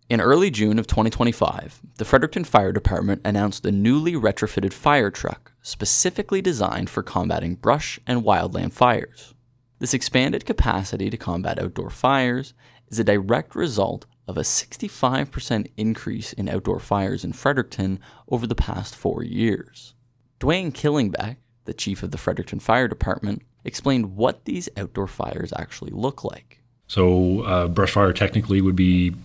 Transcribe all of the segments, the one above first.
In early June of 2025, the Fredericton Fire Department announced a newly retrofitted fire truck specifically designed for combating brush and wildland fires. This expanded capacity to combat outdoor fires is a direct result of a 65% increase in outdoor fires in Fredericton over the past 4 years. Dwayne Killingbeck, the chief of the Fredericton Fire Department, explained what these outdoor fires actually look like. So brush fire technically would be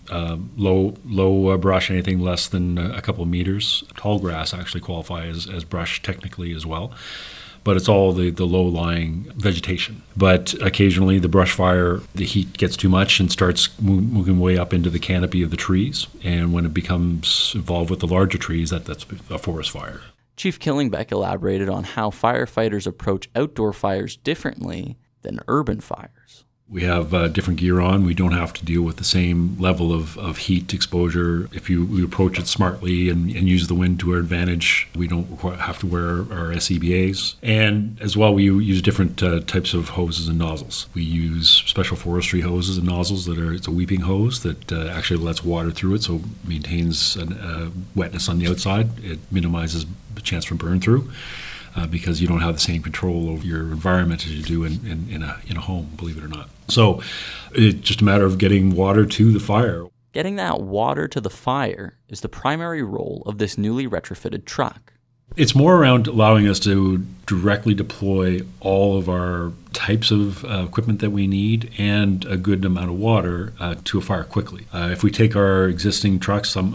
low brush, anything less than a couple of meters. Tall grass actually qualifies as brush technically as well, but it's all the low-lying vegetation. But occasionally the brush fire, the heat gets too much and starts moving way up into the canopy of the trees, and when it becomes involved with the larger trees, that's a forest fire. Chief Killingbeck elaborated on how firefighters approach outdoor fires differently than urban fires. We have different gear on. We don't have to deal with the same level of heat exposure. If we approach it smartly and use the wind to our advantage, we don't have to wear our SCBAs. And as well, we use different types of hoses and nozzles. We use special forestry hoses and nozzles it's a weeping hose that actually lets water through it, so it maintains wetness on the outside. It minimizes the chance for burn through. Because you don't have the same control over your environment as you do in a home, believe it or not. So it's just a matter of getting water to the fire. Getting that water to the fire is the primary role of this newly retrofitted truck. It's more around allowing us to directly deploy all of our types of equipment that we need and a good amount of water to a fire quickly. If we take our existing trucks, some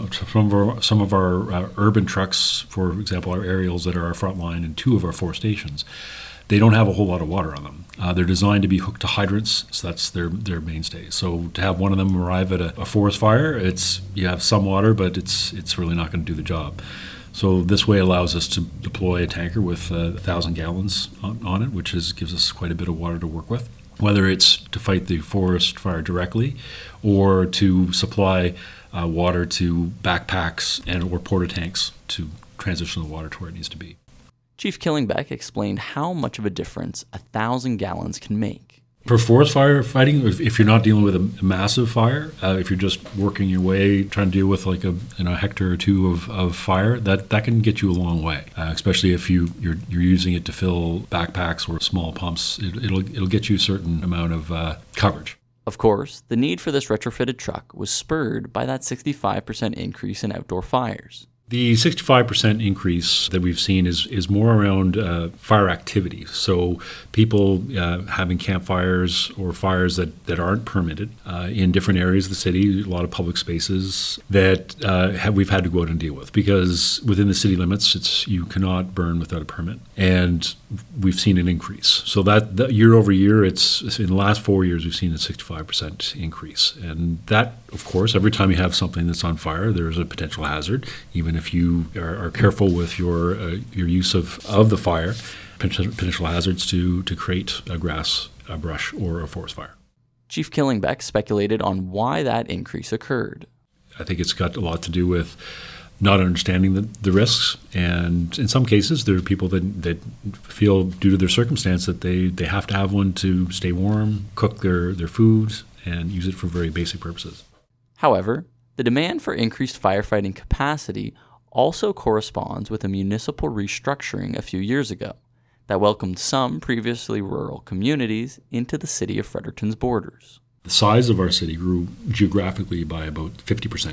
of our urban trucks, for example, our aerials that are our front line and 2 of our 4 stations, they don't have a whole lot of water on them. They're designed to be hooked to hydrants, so that's their mainstay. So to have one of them arrive at a forest fire, you have some water, but it's really not going to do the job. So this way allows us to deploy a tanker with 1,000 gallons on it, which gives us quite a bit of water to work with, whether it's to fight the forest fire directly or to supply water to backpacks or porta tanks to transition the water to where it needs to be. Chief Killingbeck explained how much of a difference 1,000 gallons can make. For forest fire fighting, if you're not dealing with a massive fire, if you're just working your way, trying to deal with like a hectare or 2 of fire, that can get you a long way. Especially if you're using it to fill backpacks or small pumps, it'll get you a certain amount of coverage. Of course, the need for this retrofitted truck was spurred by that 65% increase in outdoor fires. The 65% increase that we've seen is more around fire activity. So people having campfires or fires that aren't permitted in different areas of the city, a lot of public spaces that we've had to go out and deal with, because within the city limits, you cannot burn without a permit. And we've seen an increase. So that year over year, it's in the last 4 years, we've seen a 65% increase. And that, of course, every time you have something that's on fire, there's a potential hazard. Even if you are careful with your use of the fire, potential hazards to create a grass, a brush, or a forest fire. Chief Killingbeck speculated on why that increase occurred. I think it's got a lot to do with not understanding the risks, and in some cases there are people that feel, due to their circumstance, that they have to have one to stay warm, cook their foods, and use it for very basic purposes. However, the demand for increased firefighting capacity also corresponds with a municipal restructuring a few years ago that welcomed some previously rural communities into the city of Fredericton's borders. The size of our city grew geographically by about 50%.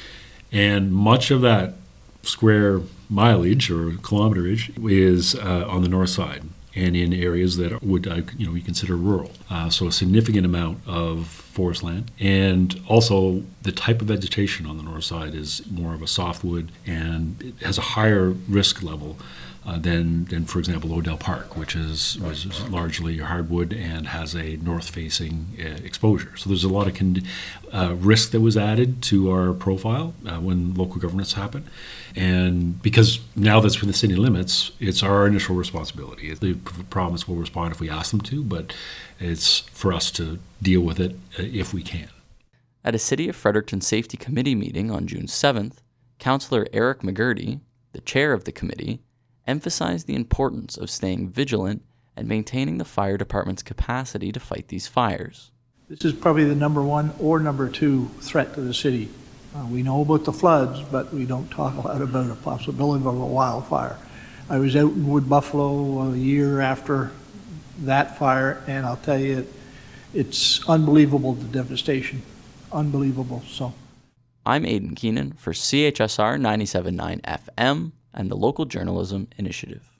And much of that square mileage or kilometerage is on the north side and in areas that would you consider rural. So a significant amount of forest land. And also the type of vegetation on the north side is more of a softwood, and it has a higher risk level than, for example, Odell Park, which is largely hardwood and has a north-facing exposure. So there's a lot of risk that was added to our profile when local governance happened. And because now that's within the city limits, it's our initial responsibility. They promise we'll respond if we ask them to, but it's for us to deal with it if we can. At a City of Fredericton Safety Committee meeting on June 7th, Councillor Eric McGurty, the chair of the committee, emphasized the importance of staying vigilant and maintaining the fire department's capacity to fight these fires. This is probably the number 1 or number 2 threat to the city We know about the floods, but we don't talk a lot about a possibility of a wildfire. I was out in Wood Buffalo a year after that fire, and I'll tell you, it's unbelievable, the devastation. Unbelievable. So, I'm Aidan Keenan for CHSR 97.9 FM and the Local Journalism Initiative.